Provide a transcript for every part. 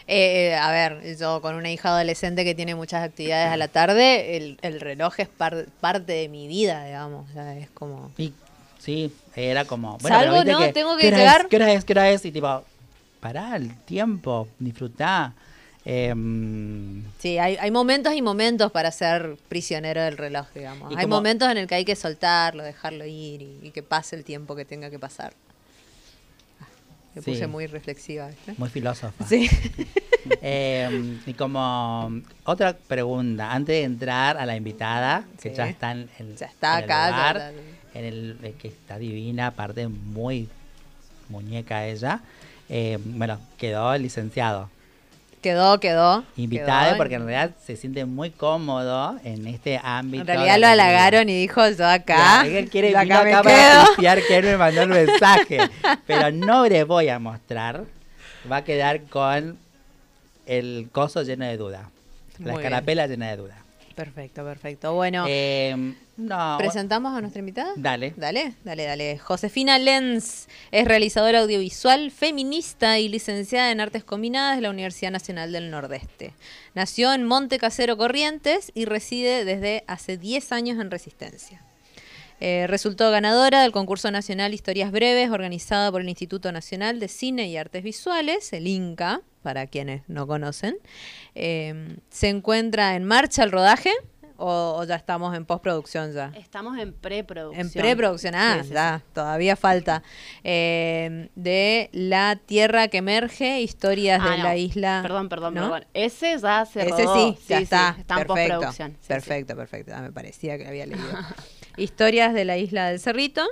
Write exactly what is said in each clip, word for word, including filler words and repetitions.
Eh, a ver, yo con una hija adolescente que tiene muchas actividades a la tarde, el, el reloj es par- parte de mi vida, digamos. O sea, es como... Y sí, era como, bueno, pero Salgo, viste ¿no? que, Tengo ¿qué que hora es? llegar. ¿Qué hora es? ¿Qué hora es? Y tipo, pará el tiempo, disfrutá. Em, Sí, hay, hay momentos y momentos para ser prisionero del reloj, digamos. y Hay como, momentos en el que hay que soltarlo, dejarlo ir y, y que pase el tiempo que tenga que pasar. Me puse sí, muy reflexiva, ¿viste? muy filósofa. Sí. Em, y como otra pregunta, antes de entrar a la invitada, que Sí. ya está en, en- Ya está en el acá, ya- lugar, ya- en el eh, que está divina, aparte muy muñeca ella, eh, bueno, quedó el licenciado. Quedó, quedó. Invitado quedó. porque en realidad se siente muy cómodo en este ámbito. En realidad de lo la halagaron vida. y dijo, yo acá, Ya, él quiere, yo vino acá me acá para quedo. apreciar que él me mandó el mensaje. Pero no les voy a mostrar. Va a quedar con el coso lleno de duda. La Muy escarapela llena de duda. Perfecto, perfecto. Bueno, Eh, no. ¿presentamos a nuestra invitada? Dale. Dale, dale, dale. Josefina Lenz es realizadora audiovisual, feminista y licenciada en Artes Combinadas de la Universidad Nacional del Nordeste. Nació en Monte Casero, Corrientes y reside desde hace diez años en Resistencia. Eh, resultó ganadora del concurso nacional Historias Breves, organizada por el Instituto Nacional de Cine y Artes Visuales, el INCA, para quienes no conocen. Eh, ¿Se encuentra en marcha el rodaje o, o ya estamos en postproducción ya? Estamos en preproducción. En preproducción, ah, Sí, sí, ya, sí. todavía falta. Eh, de La Tierra que Emerge, historias Ah, de no. la isla... Perdón, perdón, ¿no? perdón. Ese ya se Ese rodó. sí, ya está. está en perfecto, postproducción. Sí, sí. perfecto, perfecto. Ah, me parecía que había leído. Historias de la isla del Cerrito.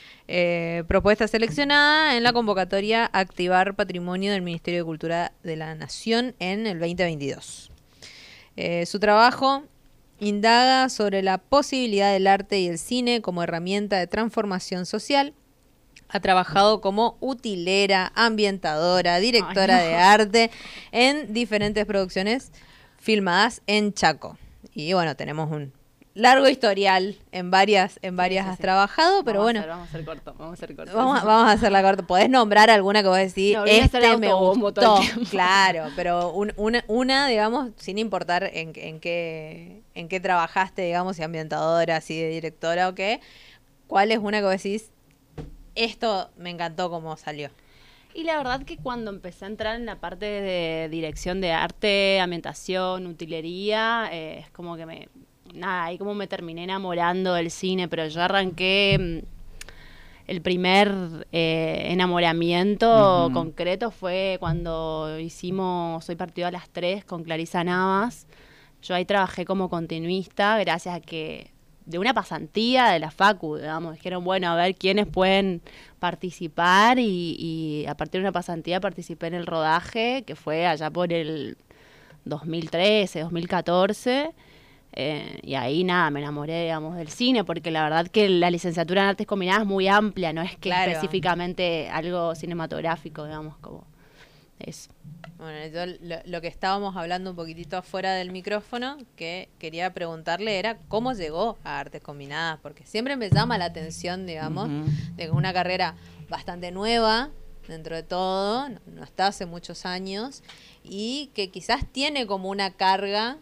Eh, propuesta seleccionada en la convocatoria Activar Patrimonio del Ministerio de Cultura de la Nación en el veinte veintidós. Eh, su trabajo indaga sobre la posibilidad del arte y el cine como herramienta de transformación social. Ha trabajado como utilera, ambientadora, directora Ay, no. de arte en diferentes producciones filmadas en Chaco. Y bueno, tenemos un largo historial en varias, en varias Sí, sí, has sí. trabajado, pero Vamos bueno, a hacer, vamos a hacer corto, vamos a hacer corto. vamos, a- vamos a hacer la corta. ¿Podés nombrar alguna que vos decís? No, vine a hacer Este me autobombo todo gustó. el tiempo. Claro, pero un- una, una, digamos, sin importar en, en qué en qué trabajaste, digamos, si ambientadora, si de directora o qué, ¿cuál es una que vos decís? Esto me encantó cómo salió. Y la verdad que cuando empecé a entrar en la parte de dirección de arte, ambientación, utilería, eh, es como que me... Nada, ahí como me terminé enamorando del cine, pero yo arranqué... mm, El primer eh, enamoramiento Ujú. concreto fue cuando hicimos Soy Partido a las tres con Clarisa Navas. Yo ahí trabajé como continuista gracias a que de una pasantía de la Facu, digamos, dijeron, bueno, a ver quiénes pueden participar y, y a partir de una pasantía participé en el rodaje, que fue allá por el dos mil trece, dos mil catorce. Eh, y ahí nada, me enamoré, digamos, del cine, porque la verdad que la licenciatura en Artes Combinadas es muy amplia, no es que Claro. específicamente algo cinematográfico, digamos, como eso. Bueno, yo lo, lo que estábamos hablando un poquitito afuera del micrófono, que quería preguntarle era cómo llegó a Artes Combinadas, porque siempre me llama la atención, digamos, Ujú. de que una carrera bastante nueva, dentro de todo, no, no está hace muchos años, y que quizás tiene como una carga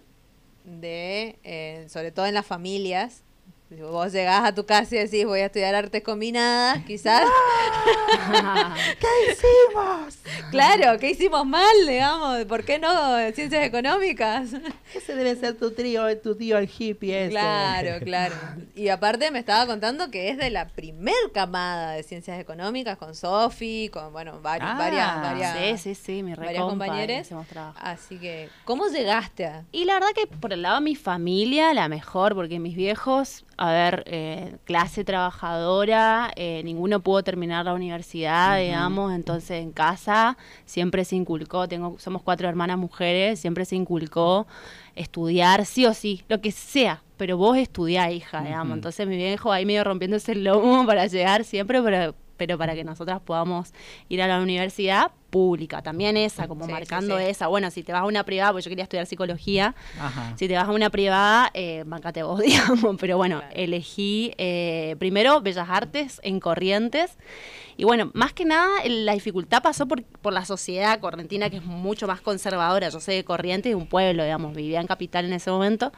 de, eh, sobre todo en las familias, si vos llegás a tu casa y decís voy a estudiar Artes Combinadas, quizás... ¿Qué hicimos? Claro, ¿qué hicimos mal, digamos? ¿Por qué no ciencias económicas? Ese debe ser tu tío, tu tío el hippie ese. Claro, claro. Y aparte me estaba contando que es de la primer camada de ciencias económicas con Sofi, con, bueno, vari- Ah, varias, varias, Sí, sí, sí, mi varias recompa, compañeras. hacemos trabajo. Así que, ¿cómo llegaste a...? Y la verdad que por el lado de mi familia, la mejor, porque mis viejos, a ver, eh, clase trabajadora, eh, ninguno pudo terminar la universidad, Ujú. digamos, entonces en casa siempre se inculcó, tengo, somos cuatro hermanas mujeres, siempre se inculcó estudiar sí o sí, lo que sea, pero vos estudiá, hija, digamos. Ujú. Entonces mi viejo ahí medio rompiéndose el lomo para llegar siempre, pero pero para que nosotras podamos ir a la universidad pública, también esa, como Sí, marcando sí, sí. esa. Bueno, si te vas a una privada, pues yo quería estudiar psicología, Ajá. si te vas a una privada, eh, bancate vos, digamos, pero bueno, Claro. elegí eh, primero Bellas Artes en Corrientes, y bueno, más que nada la dificultad pasó por, por la sociedad correntina, que es mucho más conservadora. Yo soy de Corrientes, de un pueblo, digamos, vivía en Capital en ese momento.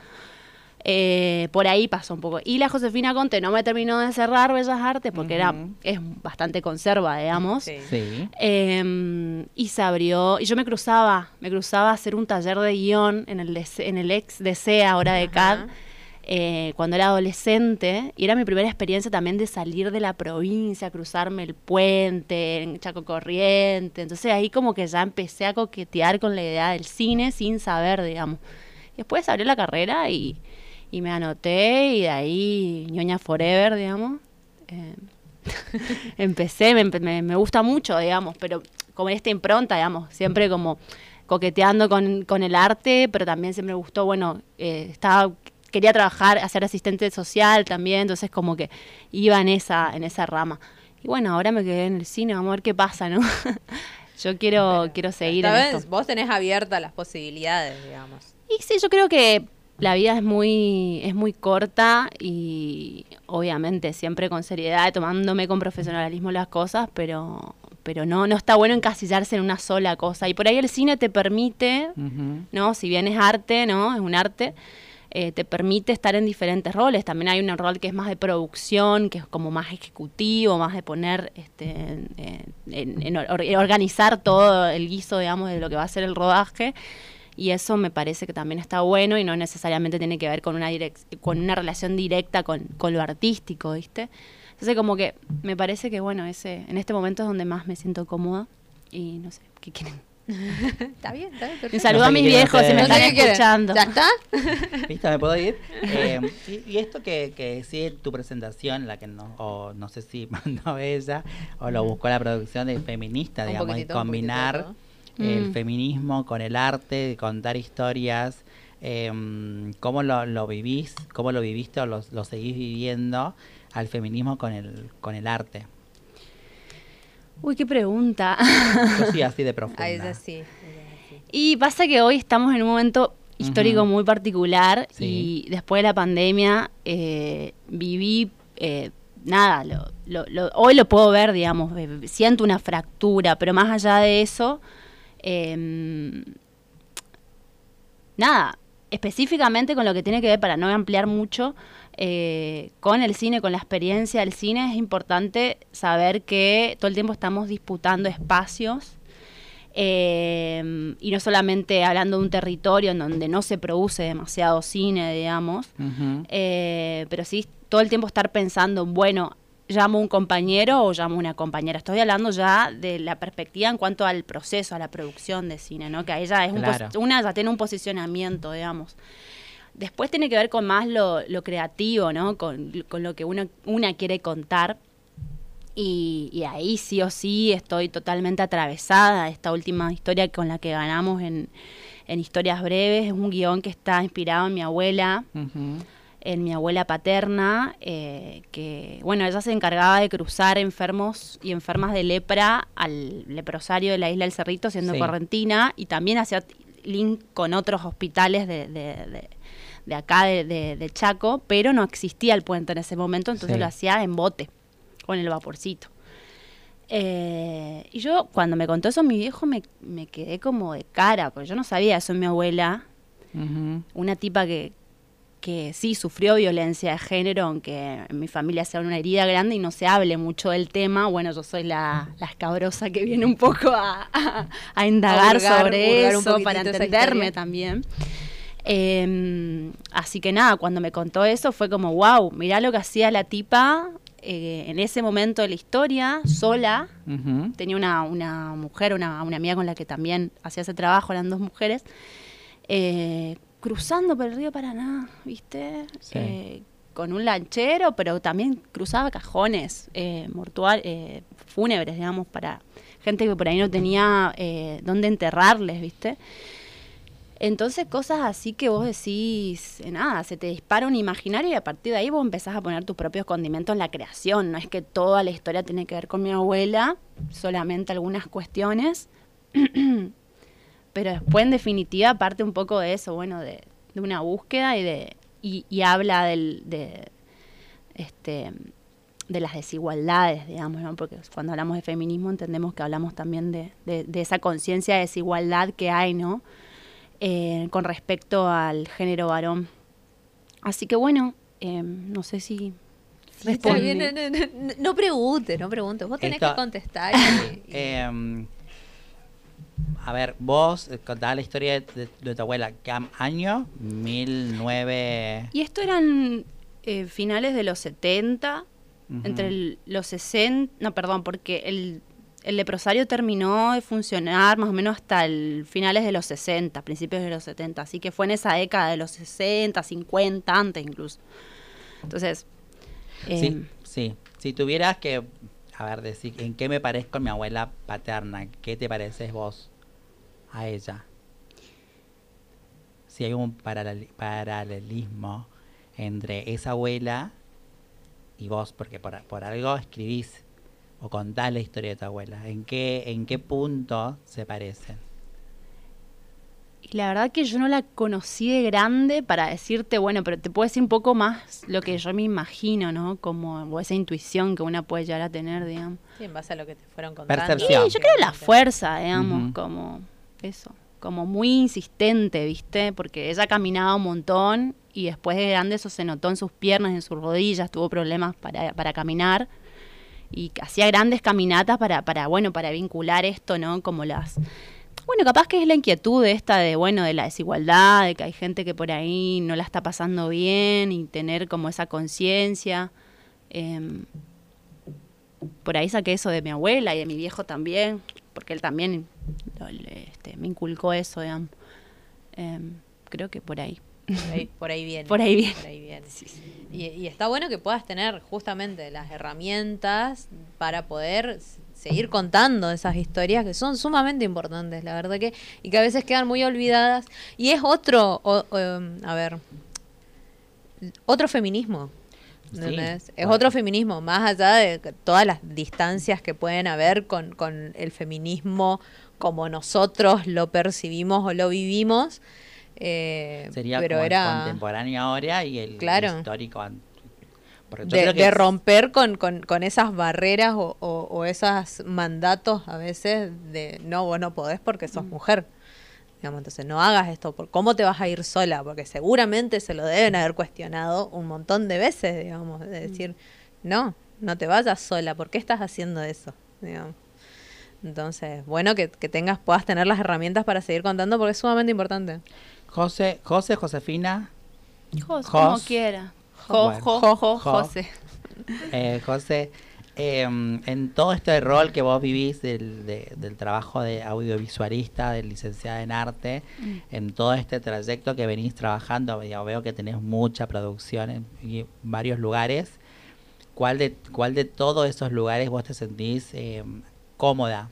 Eh, por ahí pasó un poco. Y la Josefina Conte no me terminó de cerrar Bellas Artes porque era Ujú. es bastante conserva, digamos. Sí. Sí. Eh, y se abrió, y yo me cruzaba, me cruzaba a hacer un taller de guión en el, D C en el ex D C, ahora de C A D, Ajá. eh, cuando era adolescente, y era mi primera experiencia también de salir de la provincia, cruzarme el puente, en Chaco Corriente. Entonces ahí como que ya empecé a coquetear con la idea del cine sin saber, digamos. Y después abrió la carrera y, y me anoté, y de ahí ñoña forever, digamos. Eh, empecé, me, me, me gusta mucho, digamos, pero como en esta impronta, digamos, siempre como coqueteando con, con el arte, pero también siempre me gustó, bueno, eh, estaba, quería trabajar, hacer asistente social también, entonces como que iba en esa, en esa rama. Y bueno, ahora me quedé en el cine, vamos a ver qué pasa, ¿no? Yo quiero, Pero, quiero seguir en esta vez esto. vos tenés abiertas las posibilidades, digamos. Y sí, yo creo que la vida es muy, es muy corta, y obviamente siempre con seriedad, tomándome con profesionalismo las cosas, pero, pero no, no está bueno encasillarse en una sola cosa. Y por ahí el cine te permite, Ujú. ¿no? Si bien es arte, ¿no? Es un arte, eh, te permite estar en diferentes roles. También hay un rol que es más de producción, que es como más ejecutivo, más de poner, este, en, en- en or- organizar todo el guiso, digamos, de lo que va a ser el rodaje. Y eso me parece que también está bueno, y no necesariamente tiene que ver con una direc- con una relación directa con, con lo artístico, ¿viste? Entonces como que me parece que, bueno, ese en este momento es donde más me siento cómoda, y no sé, ¿qué quieren? Está bien, está bien. Un perfecto. saludo No sé a mis qué quieren viejos si me ustedes. No sé están qué quieren. escuchando. ¿Ya está? ¿Listo? ¿Me puedo ir? Eh, y, y esto que, que sí, tu presentación, la que no, o no sé si mandó ella, o lo buscó la producción de feminista, Un digamos, y poquitito, un combinar poquitito el Mm. feminismo con el arte, de contar historias. Eh, ¿Cómo lo, lo vivís? ¿Cómo lo viviste o lo, lo seguís viviendo al feminismo con el, con el arte? Uy, qué pregunta. Yo soy así de profunda. Ah, es así. es así. Y pasa que hoy estamos en un momento histórico Ujú. muy particular, Sí. y después de la pandemia eh, viví, eh, nada, lo, lo- lo- hoy lo puedo ver, digamos, eh, siento una fractura, pero más allá de eso, eh, nada, específicamente con lo que tiene que ver, para no ampliar mucho, eh, con el cine, con la experiencia del cine, es importante saber que todo el tiempo estamos disputando espacios, eh, y no solamente hablando de un territorio en donde no se produce demasiado cine, digamos, Ujú. eh, pero sí todo el tiempo estar pensando, bueno, llamo a un compañero o llamo a una compañera. Estoy hablando ya de la perspectiva en cuanto al proceso, a la producción de cine, ¿no? Que a ella es un Claro. pos- una ya tiene un posicionamiento, digamos. Después tiene que ver con más lo, lo creativo, ¿no? Con, con lo que uno, una quiere contar. Y, y ahí sí o sí estoy totalmente atravesada. Esta última historia con la que ganamos en, en Historias Breves es un guión que está inspirado en mi abuela, Ujú. en mi abuela paterna, eh, que, bueno, ella se encargaba de cruzar enfermos y enfermas de lepra al leprosario de la isla del Cerrito, siendo Sí. correntina, y también hacía link con otros hospitales de, de, de, de acá, de, de, de Chaco, pero no existía el puente en ese momento, entonces Sí. lo hacía en bote, con el vaporcito. Eh, y yo, cuando me contó eso mi viejo, me, me quedé como de cara, porque yo no sabía eso en mi abuela, Ujú. una tipa que, que sí sufrió violencia de género, aunque en mi familia sea una herida grande y no se hable mucho del tema. Bueno, yo soy la, la escabrosa que viene un poco a, a, a indagar A hurgar- sobre hurgar un eso, poquitito para esa entenderme historia. también. Eh, así que nada, cuando me contó eso fue como, wow, mirá lo que hacía la tipa eh, en ese momento de la historia, sola. Ujú. Tenía una, una mujer, una, una amiga con la que también hacía ese trabajo, eran dos mujeres, eh, cruzando por el río Paraná, ¿viste? Sí. Eh, con un lanchero, pero también cruzaba cajones eh, mortuarios, eh, fúnebres, digamos, para gente que por ahí no tenía eh, dónde enterrarles, ¿viste? Entonces cosas así que vos decís, eh, nada, se te dispara un imaginario y a partir de ahí vos empezás a poner tus propios condimentos en la creación. No es que toda la historia tiene que ver con mi abuela, solamente algunas cuestiones. Pero después, en definitiva, parte un poco de eso, bueno, de, de una búsqueda y de y, y habla del, de, este, de las desigualdades, digamos, ¿no? Porque cuando hablamos de feminismo entendemos que hablamos también de, de, de esa conciencia de desigualdad que hay, ¿no? Eh, con respecto al género varón. Así que bueno, eh, no sé si... Está bien, no, no, no, no pregunte, no pregunte. Vos tenés Esto, que contestar. Y, y... Eh, a ver, vos contabas la historia de, de, de tu abuela. ¿Qué año? mil nueve... Y esto eran eh, finales de los setenta, uh-huh. entre el, los sesenta... No, perdón, porque el... El leprosario terminó de funcionar más o menos hasta el finales de los sesenta, principios de los setenta. Así que fue en esa década de los sesenta, cincuenta, antes incluso. Entonces... Eh, sí, sí. Si tuvieras que, a ver, decir, ¿en qué me parezco a mi abuela paterna? ¿Qué te pareces vos a ella? Si hay un paralel, paralelismo entre esa abuela y vos, porque por, por algo escribís o contás la historia de tu abuela. ¿En qué, en qué punto se parecen? Y la verdad que yo no la conocí de grande para decirte, bueno, pero te puedo decir un poco más lo que yo me imagino, ¿no? Como o esa intuición que una puede llegar a tener, digamos. Sí, en base a lo que te fueron contando. Percepción. Sí, yo creo la fuerza, digamos, Uh-huh. como eso, como muy insistente, ¿viste? Porque ella caminaba un montón y después de grande eso se notó en sus piernas, en sus rodillas, tuvo problemas para, para caminar. Y hacía grandes caminatas para, para, bueno, para vincular esto, ¿no? Como las... Bueno, capaz que es la inquietud esta de, bueno, de la desigualdad, de que hay gente que por ahí no la está pasando bien y tener como esa conciencia. Eh, por ahí saqué eso de mi abuela y de mi viejo también, porque él también lo, le, este, me inculcó eso, digamos. Eh, creo que por ahí. Por ahí, por ahí viene. Por ahí viene. Por ahí viene. Sí, sí. Y, y está bueno que puedas tener justamente las herramientas para poder seguir contando esas historias que son sumamente importantes, la verdad que, y que a veces quedan muy olvidadas. Y es otro, o, o, a ver, otro feminismo. Sí, Es bueno. otro feminismo, más allá de todas las distancias que pueden haber con, con el feminismo como nosotros lo percibimos o lo vivimos. Eh, Sería pero como era el contemporáneo ahora y el, claro. el histórico. Porque yo de, creo que de es- romper con, con, con esas barreras o, o, o esos mandatos a veces de no, vos no podés porque sos mujer. Digamos, entonces no hagas esto, por ¿cómo te vas a ir sola? Porque seguramente se lo deben haber cuestionado un montón de veces, digamos, de decir, no, no te vayas sola, ¿por qué estás haciendo eso? Digamos. Entonces, bueno, que, que tengas, puedas tener las herramientas para seguir contando porque es sumamente importante. José, José, Josefina, Jos, Jos. como quiera. Jo, Bueno. jo, jo, jo, Jo. José. eh, José, eh, en todo este rol que vos vivís del, de- del trabajo de audiovisualista, de licenciada en arte, Mm. en todo este trayecto que venís trabajando, ya veo que tenés mucha producción en, y varios lugares. ¿Cuál de, cuál de todos esos lugares vos te sentís eh, cómoda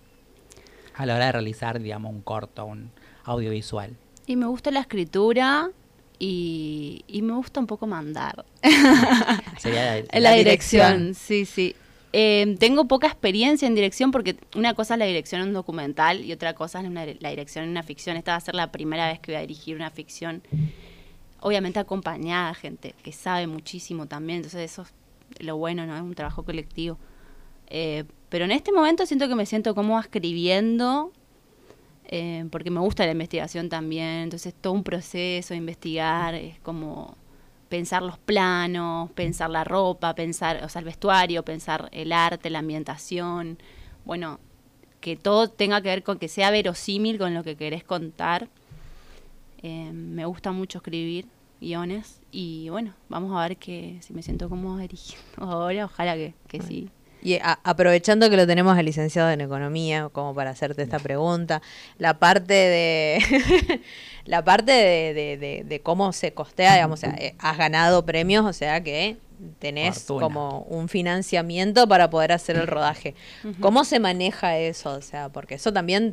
a la hora de realizar, digamos, un corto, un audiovisual? Y me gusta la escritura y, y me gusta un poco mandar. Sería la, La, dirección, sí, sí. Eh, tengo poca experiencia en dirección porque una cosa es la dirección en un documental y otra cosa es una- la dirección en una ficción. Esta va a ser la primera vez que voy a dirigir una ficción, obviamente acompañada, gente que sabe muchísimo también, entonces eso es lo bueno, ¿no? Es un trabajo colectivo. Eh, pero en este momento siento que me siento cómoda escribiendo, eh, porque me gusta la investigación también, entonces todo un proceso de investigar es como pensar los planos, pensar la ropa, pensar, o sea, el vestuario, pensar el arte, la ambientación, bueno, que todo tenga que ver con que sea verosímil con lo que querés contar. Eh, me gusta mucho escribir guiones y bueno, vamos a ver que si me siento cómoda dirigiendo ahora, ojalá que, que sí. Y a- aprovechando que lo tenemos al licenciado en economía, como para hacerte esta pregunta, la parte de la parte de, de, de, de cómo se costea, digamos, o sea, eh, has ganado premios, o sea que tenés Fortuna. como un financiamiento para poder hacer el rodaje. Ujú. ¿Cómo se maneja eso? O sea, porque eso también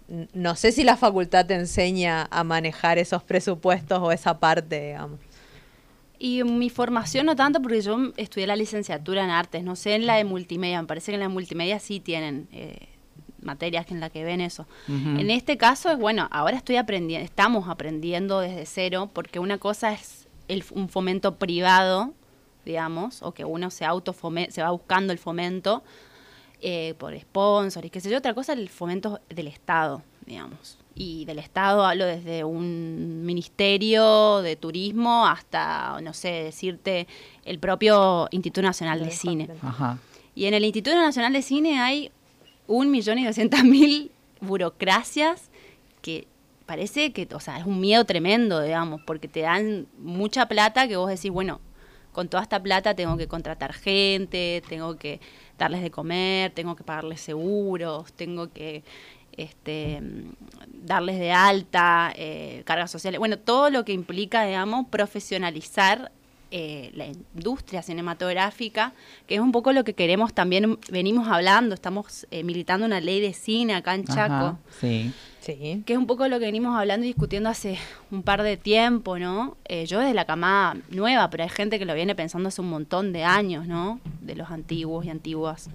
n- no sé si la facultad te enseña a manejar esos presupuestos o esa parte, digamos. Y mi formación no tanto, porque yo estudié la licenciatura en artes, no sé en la de multimedia, me parece que en la de multimedia sí tienen eh, materias en las que ven eso. Ujú. En este caso es, bueno, ahora estoy aprendiendo, estamos aprendiendo desde cero, porque una cosa es el, un fomento privado, digamos, o que uno se autofome- se va buscando el fomento eh, por sponsors y qué sé yo, otra cosa es el fomento del Estado, digamos. Y del Estado hablo desde un ministerio de turismo hasta, no sé, decirte, el propio Instituto Nacional de Cine. Ajá. Y en el Instituto Nacional de Cine hay un millón y doscientas mil burocracias que parece que, o sea, es un miedo tremendo, digamos, porque te dan mucha plata que vos decís, bueno, con toda esta plata tengo que contratar gente, tengo que darles de comer, tengo que pagarles seguros, tengo que este, darles de alta, eh, cargas sociales, bueno, todo lo que implica, digamos, profesionalizar eh, la industria cinematográfica, que es un poco lo que queremos también, venimos hablando, estamos eh, militando una ley de cine acá en Chaco, Ajá, sí. Sí. que es un poco lo que venimos hablando y discutiendo hace un par de tiempo, ¿no? Eh, yo desde la camada nueva, pero hay gente que lo viene pensando hace un montón de años, ¿no? De los antiguos y antiguas.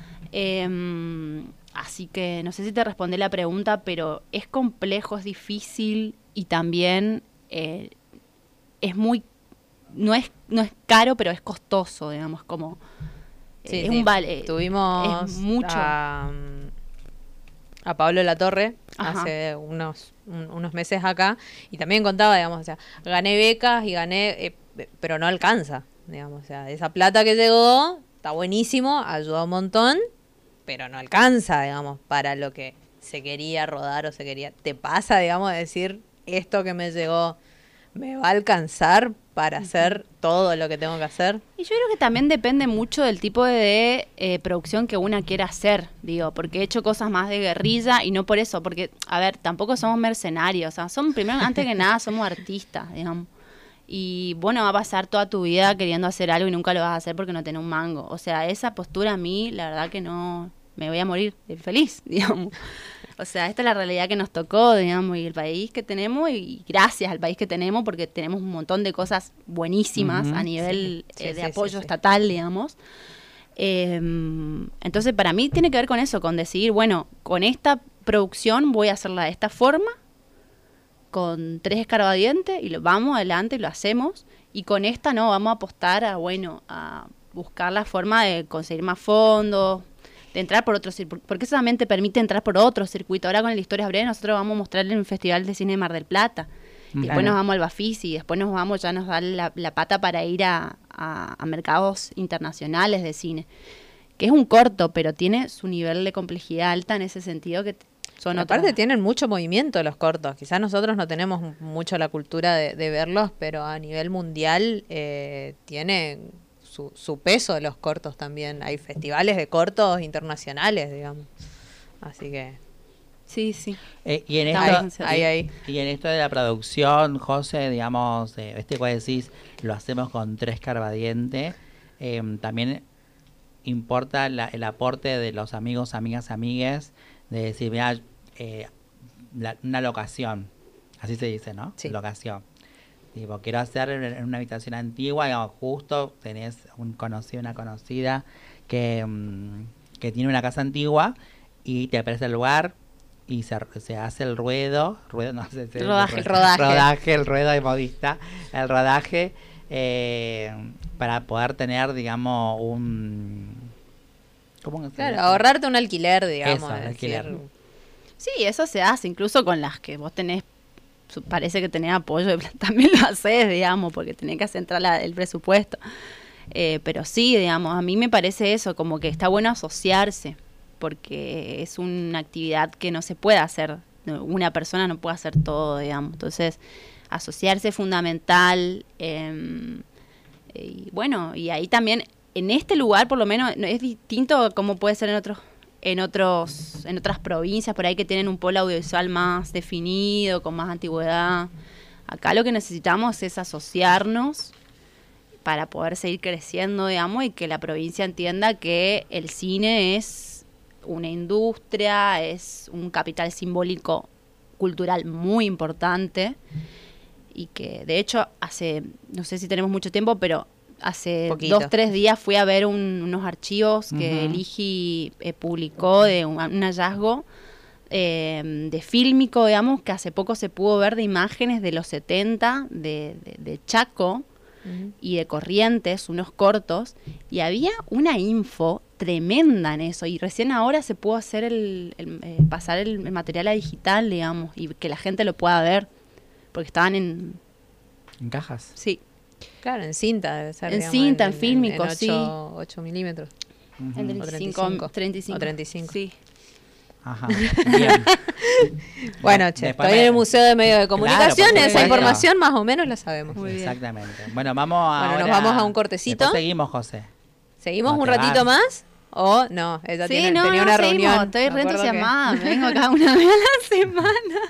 Eh, así que no sé si te respondí la pregunta, pero es complejo, es difícil y también eh, es muy, no es, no es caro, pero es costoso, digamos, como Sí, es sí. un vale. Tuvimos es mucho. A, a Pablo Latorre Ajá. hace unos, un- unos meses acá y también contaba, digamos, o sea, gané becas y gané, eh, pero no alcanza, digamos, o sea, esa plata que llegó está buenísimo, ayuda un montón, pero no alcanza, digamos, para lo que se quería rodar o se quería. ¿Te pasa, digamos, de decir esto que me llegó me va a alcanzar para hacer todo lo que tengo que hacer? Y yo creo que también depende mucho del tipo de eh, producción que una quiera hacer, digo, porque he hecho cosas más de guerrilla y no por eso, porque, a ver, tampoco somos mercenarios, o sea, somos, primero, antes que nada, somos artistas, digamos. Y bueno, va a pasar toda tu vida queriendo hacer algo y nunca lo vas a hacer porque no tenés un mango. O sea, esa postura a mí, la verdad que no, me voy a morir de feliz, digamos. O sea, esta es la realidad que nos tocó, digamos, y el país que tenemos, y gracias al país que tenemos, porque tenemos un montón de cosas buenísimas Ujú. a nivel Sí, eh, sí, de sí, apoyo sí, sí. estatal, digamos. Eh, entonces, para mí tiene que ver con eso, con decidir, bueno, con esta producción voy a hacerla de esta forma, con tres escarbadientes, y lo vamos adelante y lo hacemos, y con esta no, vamos a apostar a, bueno, a buscar la forma de conseguir más fondos, de entrar por otro circuito, porque eso también te permite entrar por otro circuito. Ahora con el Historias Breves nosotros vamos a mostrar en el Festival de Cine de Mar del Plata, y después Claro. nos vamos al Bafisi, y después nos vamos, ya nos da la, la pata para ir a, a, a mercados internacionales de cine, que es un corto, pero tiene su nivel de complejidad alta en ese sentido, que son Y otras. aparte tienen mucho movimiento los cortos. Quizás nosotros no tenemos m- mucho la cultura de, de verlos, pero a nivel mundial eh, tienen su, su peso los cortos también. Hay festivales de cortos internacionales, digamos. Así que Sí, sí. Eh, y en Estamos esto, ansiosos. ahí, ahí. y en esto de la producción, José, digamos, eh, este cual decís, lo hacemos con tres carbadientes, eh, también importa la- el aporte de los amigos, amigas, amigues, de decir, mira, eh, la- una locación, así se dice, ¿no? Sí. Locación. Tipo, quiero hacer en en una habitación antigua, digamos, justo tenés un conocido, una conocida que, mm, que tiene una casa antigua y te aparece el lugar y se, se hace el ruedo, ruedo no sé, se- Rodaje. El rodaje. rodaje, el ruedo de modista, el rodaje eh, para poder tener, digamos, un... ¿Cómo que se Claro, dice? ahorrarte un alquiler, digamos. Eso, es alquiler. decir, Sí, eso se hace, incluso con las que vos tenés, su- parece que tenés apoyo, de pla- también lo haces, digamos, porque tenés que hacer entrar la- el presupuesto. Eh, pero sí, digamos, a mí me parece eso, como que está bueno asociarse, porque es una actividad que no se puede hacer, no, una persona no puede hacer todo, digamos. Entonces, asociarse es fundamental. eh, y bueno, y ahí también, en este lugar por lo menos, no- es distinto a como puede ser en otros en otros en otras provincias por ahí que tienen un polo audiovisual más definido, con más antigüedad. Acá lo que necesitamos es asociarnos para poder seguir creciendo, digamos, y que la provincia entienda que el cine es una industria, es un capital simbólico cultural muy importante y que de hecho hace, no sé si tenemos mucho tiempo, pero hace Poquito. dos, tres días fui a ver un- unos archivos que el Ujú. I G I eh, publicó de un, un hallazgo eh, de fílmico, digamos, que hace poco se pudo ver de imágenes de los setenta de, de, de Chaco Ujú. y de Corrientes, unos cortos, y había una info tremenda en eso, y recién ahora se pudo hacer el, el, eh, pasar el, el material a digital, digamos, y que la gente lo pueda ver, porque estaban en... ¿En cajas? Sí, Claro, en cinta debe ser. En digamos, cinta, en fílmico, en ocho, sí. ocho milímetros. Ujú. en O treinta y cinco, treinta y cinco. O treinta y cinco. Sí. Ajá, bien. Bueno, che, Después estoy me- en el Museo de Medios de Comunicación, por esa supuesto. información más o menos la sabemos. Muy bien. Exactamente. Bueno, vamos a. Bueno, nos vamos a un cortecito. Después seguimos, José. ¿Seguimos No un te ratito vas. más? ¿O no? Ella Sí, tiene, no, tenía no, una seguimos, reunión. estoy me re acuerdo que- entusiasmada, me vengo acá una vez a la semana.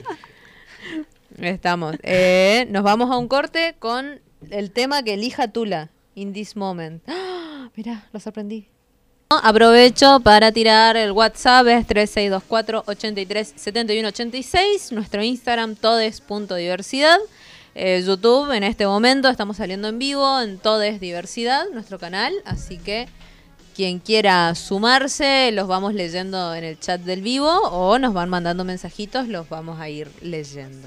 Estamos. Eh, nos vamos a un corte con el tema que elija Tula, In This Moment. ¡Ah! Mirá, lo sorprendí. Aprovecho para tirar el WhatsApp, es tres seis dos cuatro, ocho tres, siete uno ocho seis, nuestro Instagram todes.diversidad, eh, YouTube en este momento estamos saliendo en vivo en Todes Diversidad, nuestro canal, así que quien quiera sumarse los vamos leyendo en el chat del vivo o nos van mandando mensajitos, los vamos a ir leyendo.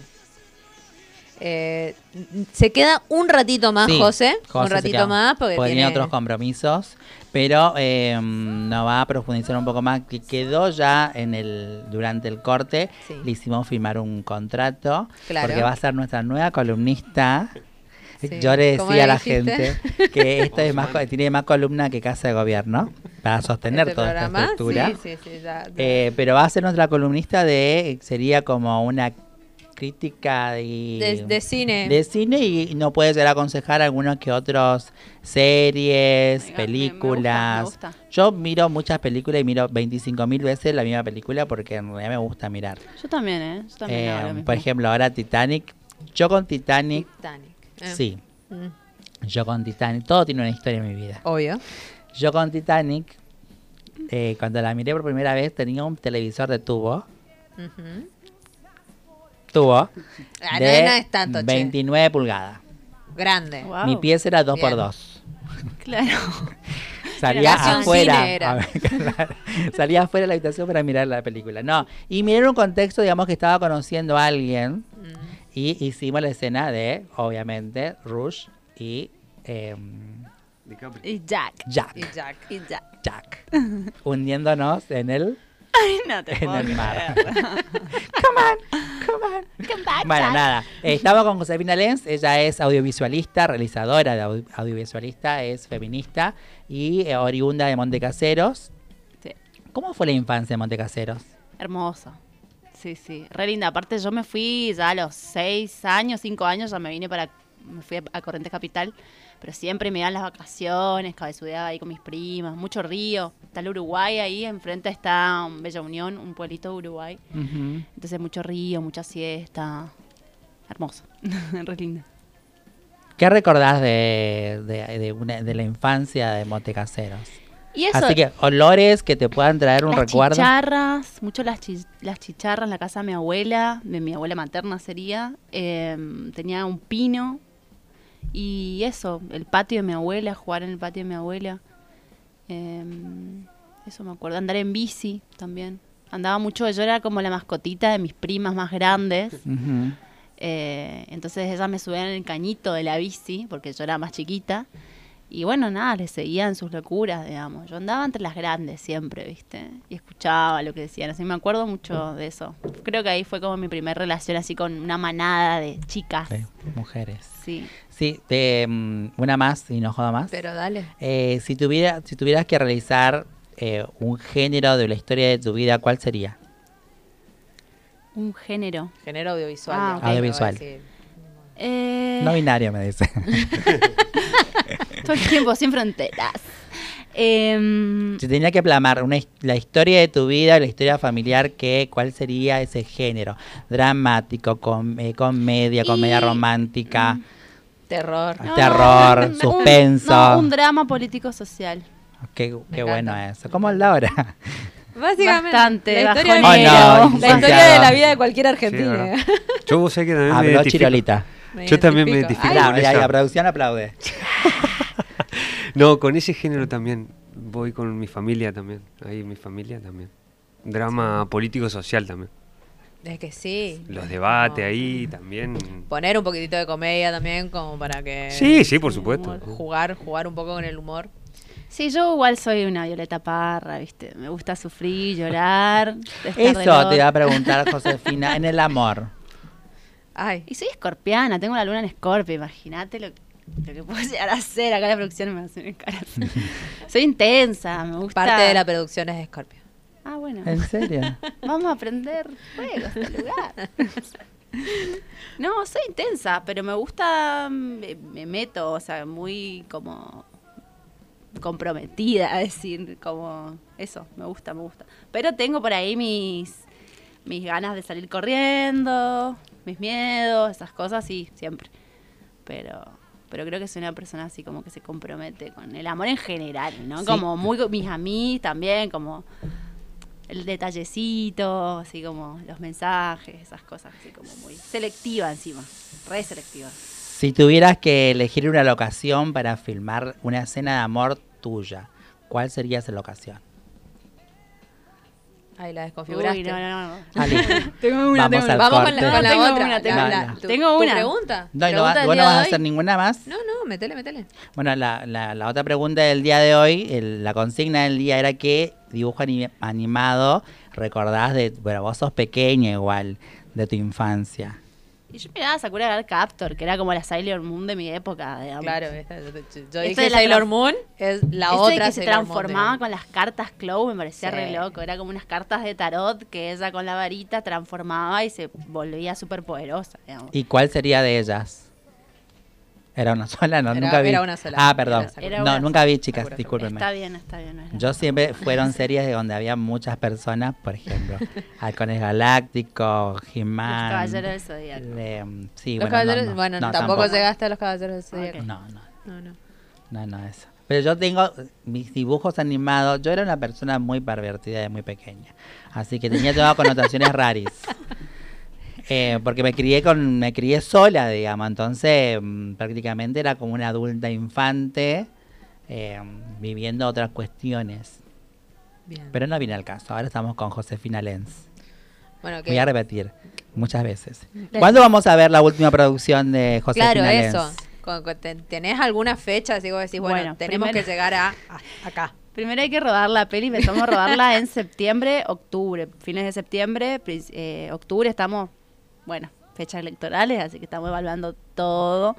Eh, se queda un ratito más, Sí, José, José un se ratito queda. más porque Porque tiene tiene otros compromisos, pero eh, nos va a profundizar un poco más. Que quedó ya en el durante el corte, Sí. le hicimos firmar un contrato, Claro. porque va a ser nuestra nueva columnista. Sí. Yo le ¿Cómo decía a le la dijiste? gente que esto es más, co- tiene más columna que Casa de Gobierno para sostener este toda programa. esta estructura. Sí, sí, sí, ya- ya. Eh, pero va a ser nuestra columnista de, sería como una crítica y de, de cine. de cine y no puede llegar a aconsejar algunos que otros series, Me- me- películas. me gusta, me gusta. Yo miro muchas películas y miro veinticinco mil veces la misma película porque en realidad me gusta mirar. Yo también, ¿eh? Yo también Eh, hago lo mismo. por ejemplo, ahora Titanic. Yo con Titanic, Titanic. Eh, sí, mm, yo con Titanic, todo tiene una historia en mi vida. Obvio. Yo con Titanic, eh, cuando la miré por primera vez, tenía un televisor de tubo. Ujú. Tubo. Ah, no, de no es tanto, che. veintinueve pulgadas. Grande. Guau. Mi pieza era dos por Bien. dos. Claro. Salía Casi un afuera. cine era. a ver, claro, salía afuera de la habitación para mirar la película. No, y miré en un contexto, digamos, que estaba conociendo a alguien Mm. y hicimos la escena de, obviamente, Rush y eh, Y Jack. Jack. Y Jack. Y Jack. Jack. Hundiéndonos en el, Ay, no te en puedo el mar. creer. Come on, come on. Come back, Bueno, Jack. nada. Eh, estamos con Josefina Lenz. Ella es audiovisualista, realizadora de audio- audiovisualista, es feminista y eh, oriunda de Montecaseros. Sí. ¿Cómo fue la infancia en Montecaseros? Hermoso. Sí, sí. Re linda. Aparte, yo me fui ya a los seis años, cinco años, ya me vine para. Me fui a, a Corrientes Capital. Pero siempre me iban las vacaciones, cabezudeaba ahí con mis primas, mucho río. Está el Uruguay ahí, enfrente está um, Bella Unión, un pueblito de Uruguay. Ujú. Entonces, mucho río, mucha siesta. Hermoso. Re linda. ¿Qué recordás de, de, de una- de la infancia de Montecaseros? Y eso. Así que olores que te puedan traer un las recuerdo. chicharras, mucho las, chi- las chicharras en la casa de mi abuela, de mi abuela materna sería. Eh, tenía un pino y eso, el patio de mi abuela, jugar en el patio de mi abuela. Eh, eso me acuerdo. Andar en bici también. Andaba mucho, yo era como la mascotita de mis primas más grandes. Ujú. Eh, entonces ellas me subían en el cañito de la bici, porque yo era más chiquita. Y bueno, nada, les seguían sus locuras, digamos. Yo andaba entre las grandes siempre, ¿viste? Y escuchaba lo que decían. Así me acuerdo mucho de eso. Creo que ahí fue como mi primera relación así con una manada de chicas. Sí, mujeres. Sí. Sí, de, mm, una más y no joda más. Pero dale. Eh, si, tuviera, si tuvieras que realizar eh, un género de la historia de tu vida, ¿cuál sería? Un género. Género audiovisual. Ah, digamos, ok. Audiovisual. no voy a decir. Eh, No binario, me dice. todo el tiempo, sin fronteras. Em, Si tenía que plasmar una, his- la historia de tu vida, la historia familiar, ¿qué, ¿cuál sería ese género? Dramático, com- eh, comedia, comedia Y- romántica, Terror. Ah. terror, un- suspenso. no, un drama político-social. qué, qué encanta. bueno eso. ¿Cómo es Laura? Básicamente, Bastante la historia, de, bajonero. Oh, no, la historia licenciado. de la vida de cualquier Sí, argentino. verdad. Yo vos sé que también me Habló identifico. Chirolita. Me Yo también me identifico. identifico. Ay, Aplaude, con ahí, esa. la producción aplaude. No, con ese género también. Voy con mi familia también. Ahí mi familia también. Drama político-social también. es que sí. Los debates No. ahí también. Poner un poquitito de comedia también, como para que... Sí, sí, por supuesto. Jugar, jugar un poco con el humor. Sí, yo igual soy una Violeta Parra, ¿viste? Me gusta sufrir, llorar. estar de Eso te iba a loca. preguntar, Josefina, en el amor. Ay, Y soy escorpiana, tengo la luna en Escorpio, imagínate lo, lo que puedo llegar a hacer. Acá la producción me hace en cara. Soy intensa, me gusta. parte de la producción es Scorpio. Ah, bueno. ¿En serio? Vamos a aprender fuego este lugar. No, soy intensa, pero me gusta, me, me meto, o sea, muy como comprometida, a decir, como eso, me gusta, me gusta. Pero tengo por ahí mis, mis ganas de salir corriendo, mis miedos, esas cosas, sí, siempre. Pero, pero creo que soy una persona así como que se compromete con el amor en general, ¿no? Sí. Como muy, mis amigos también, como el detallecito, así como los mensajes, esas cosas, así como muy selectiva encima, re selectiva. Si tuvieras que elegir una locación para filmar una escena de amor tuya, ¿cuál sería esa locación? Ay, la desconfiguraste. Uy, no, no, no. Ali, Tengo una, vamos tengo al una. Vamos con corte. la, con la Tengo otra. una, tengo la- una. la- tu- Tengo tu una. pregunta? No, y no, Pregunta va- del vos no día vas de a hoy. hacer ninguna más. No, no, metele, metele. Bueno, la, la, la otra pregunta del día de hoy, el- la consigna del día era qué dibujo ani- animado recordás de, bueno, vos sos pequeña igual, de tu infancia. Y yo miraba a Sakura Card Captor, que era como la Sailor Moon de mi época, digamos. Claro, esta- yo, yo Esto dije de la Sailor trans- Moon, es la Ese otra que se Sailor Moon, transformaba digamos. con las cartas Clow me parecía Sí. re loco. Era como unas cartas de tarot que ella con la varita transformaba y se volvía súper poderosa, digamos. ¿Y cuál sería de ellas? ¿Era una sola? No, Era- nunca vi. era una sola. Ah, perdón. Era Sakura. No, Era una nunca vi, chicas, Sakura. discúlpenme. Está bien, está bien. no es Yo nada. siempre fueron series de donde había muchas personas, por ejemplo, Halcones Galácticos, Los He-Man. Caballeros del Zodíaco. le- sí, Los bueno, no, caballeros, no, bueno, no, tampoco, llegaste a los caballeros del Zodíaco. Ok. No, no, No, no. no, no, eso. Pero yo tengo mis dibujos animados. Yo era una persona muy pervertida de muy pequeña. Así que tenía todas connotaciones raris. Eh, porque me crié con me crié sola, digamos. Entonces, mm, prácticamente era como una adulta infante eh, viviendo otras cuestiones. Bien. Pero no viene al caso. Ahora estamos con Josefina Lenz. Bueno, que Voy a repetir muchas veces. ¿Cuándo vamos a ver la última producción de Josefina claro, Lenz? eso. Con- con- ten- ¿Tenés alguna fecha? Así vos decís, bueno, Bueno, tenemos primero- que llegar a, a- acá. Primero hay que rodar la peli, empezamos a rodarla en septiembre, octubre, fines de septiembre, prin- eh, octubre estamos, bueno, fechas electorales, así que estamos evaluando todo.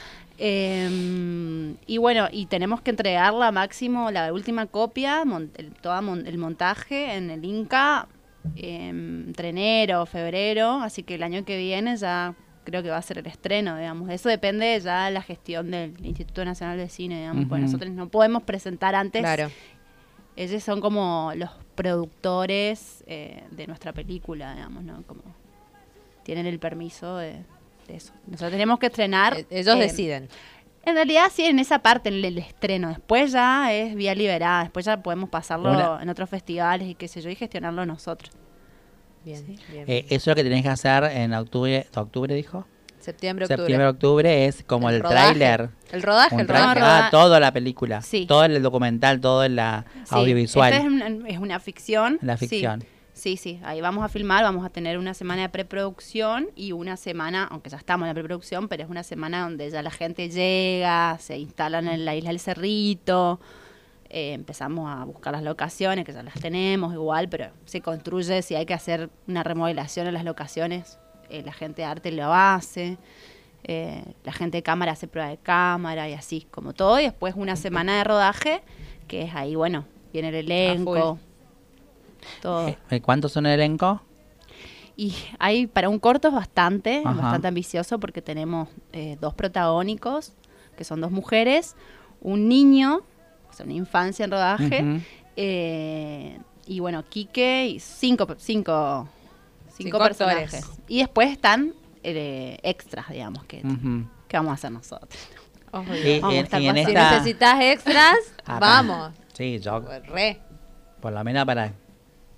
Eh, y bueno, y tenemos que entregarla máximo, la última copia, mon- el, toda mon- el montaje en el Inca, eh, entre enero, febrero, así que el año que viene ya creo que va a ser el estreno, digamos. Eso depende ya de la gestión del Instituto Nacional de Cine, digamos, porque Ujú. nosotros no podemos presentar antes. Claro. Ellos son como los productores eh, de nuestra película, digamos, ¿no? Como tienen el permiso de, de eso. Nosotros tenemos que estrenar. Eh, Ellos eh, deciden. En realidad sí, en esa parte, en el, el estreno. Después ya es vía liberada. Después ya podemos pasarlo Una- en otros festivales y qué sé yo, y gestionarlo nosotros. Bien, Sí. bien. Eh, eso es lo que tenés que hacer en octubre. ¿Octubre dijo? Septiembre, octubre. Septiembre, octubre es como el, rodaje. tráiler. El rodaje, Un el tráiler. rodaje. rodaje. Ah, toda la película. Sí. Todo el documental, todo en la Sí, audiovisual. Esta es una, es una ficción. La sí. ficción. Sí, sí, ahí vamos a filmar, vamos a tener una semana de preproducción y una semana, aunque ya estamos en la preproducción, pero es una semana donde ya la gente llega, se instalan en la isla del Cerrito, eh, empezamos a buscar las locaciones, que ya las tenemos igual, pero se construye, si hay que hacer una remodelación en las locaciones, eh, la gente de arte lo hace, eh, la gente de cámara hace prueba de cámara y así, como todo, y después una semana de rodaje, que es ahí, bueno, viene el elenco. Todo. Eh, eh, ¿Cuántos son el elenco? Y hay para un corto es bastante, Ajá. bastante ambicioso porque tenemos eh, dos protagónicos, que son dos mujeres, un niño, o sea, una infancia en rodaje, Ujú. eh, y bueno, Quique y cinco, cinco, cinco, Cinco personajes. actores. Y después están eh, extras, digamos, que, Ujú. que vamos a hacer nosotros. Ojo, Y, Vamos a en- estar y en más- Si esta... necesitas extras, Ah, vamos. Sí, yo Re. por lo menos para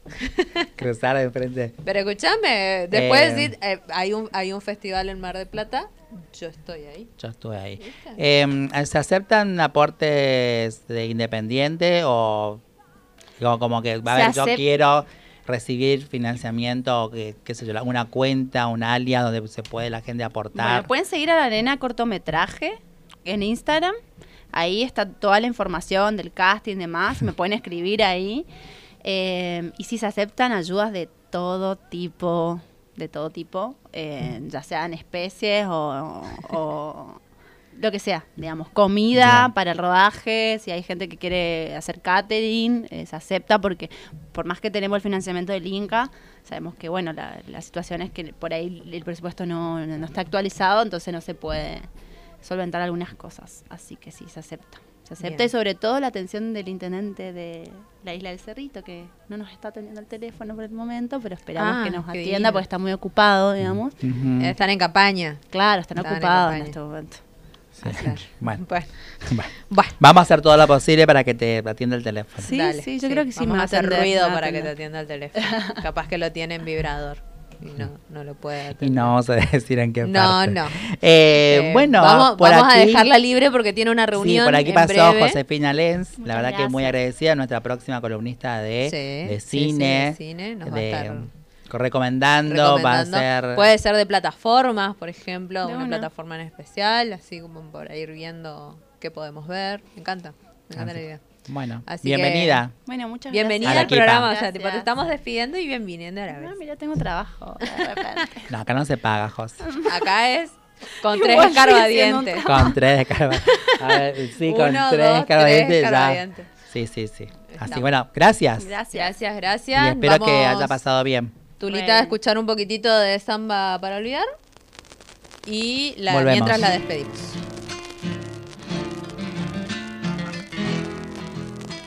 Cruzar de frente. Pero escúchame, después Eh, decir, eh, hay, un, hay un festival en Mar del Plata, yo estoy ahí. Yo estuve ahí. ¿Viste? Eh, ¿Se aceptan aportes de independiente o digo, como que, a Se ver, yo acep- quiero recibir financiamiento, o que, qué sé yo, una cuenta, un alias donde se puede la gente aportar? Bueno, pueden seguir a la Arena Cortometraje en Instagram. Ahí está toda la información del casting y demás. Me pueden escribir ahí. Eh, y si se aceptan ayudas de todo tipo, de todo tipo, eh, ya sean especies o, o lo que sea, digamos, comida Bien. para el rodaje, si hay gente que quiere hacer catering, eh, se acepta porque por más que tenemos el financiamiento del Inca, sabemos que, bueno, la, la situación es que por ahí el presupuesto no, no, no está actualizado, entonces no se puede solventar algunas cosas, así que sí, se acepta. Se acepta Bien. y sobre todo la atención del intendente de la isla del Cerrito, que no nos está atendiendo el teléfono por el momento, pero esperamos Ah, que nos qué atienda divino. porque está muy ocupado, digamos. Ujú. Están en campaña. Claro, están Están en ocupados en, campaña. este momento. Sí. Ah, claro. Bueno, Bueno, bueno. bueno. Vamos a hacer todo lo posible para que te atienda el teléfono. Sí, Dale, sí, yo creo que sí Vamos me va a a hacer atender, ruido me va a para que te atender. atienda el teléfono. Capaz que lo tiene en vibrador y no, no lo puede atender. Y no vamos a decir en qué No, parte. no. Eh, Eh, bueno, vamos, por vamos a aquí- dejarla libre porque tiene una reunión. Sí, por aquí en pasó breve. Josefina Lenz, Muchas la verdad que muy gracias. agradecida, nuestra próxima columnista de, Sí, de sí, sí, cine, de cine, nos va a de- estar recomendando, va a recomendando. ser... Puede ser de plataformas, por ejemplo, De una, una. plataforma en especial, así como para ir viendo qué podemos ver. Me encanta, me encanta Así- la idea. Bueno, Así bienvenida. Bueno, muchas Bienvenida A la al equipa. programa, o sea, Gracias. tipo, te estamos despidiendo y bienveniendo a la gracias. vez. Ah, mira, tengo trabajo. de repente. No, acá no se paga, José. Acá es con Igual tres sigue siendo un escarbadientes. Con tres descargas. A ver, sí, con Uno, tres dos, descargas tres ya. escarbadientes. Sí, sí, sí. Así, Estamos. bueno, gracias. Gracias. Gracias, gracias. Y espero que Vamos, haya pasado bien. Tulita, Bueno. a escuchar un poquitito de samba para olvidar. Y la, Volvemos. mientras la despedimos.